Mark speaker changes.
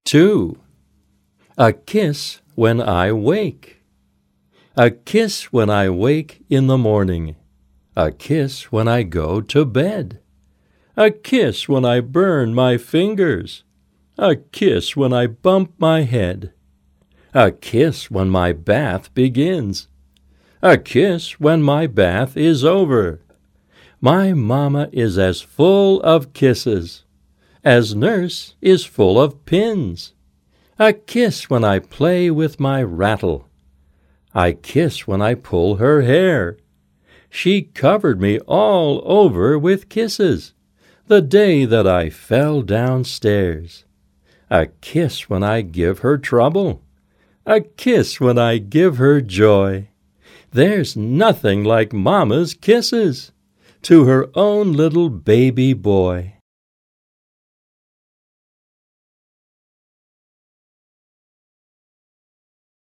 Speaker 1: 2. A kiss when I wake. A kiss when I wake in the morning. A kiss when I go to bed. A kiss when I burn my fingers. A kiss when I bump my head. A kiss when my bath begins. A kiss when my bath is over. My mamma is as full of kisses as nurse is full of pins. A kiss when I play with my rattle. I kiss when I pull her hair. She covered me all over with kisses the day that I fell downstairs. A kiss when I give her trouble. A kiss when I give her joy. There's nothing like Mamma's kisses to her own little baby boy.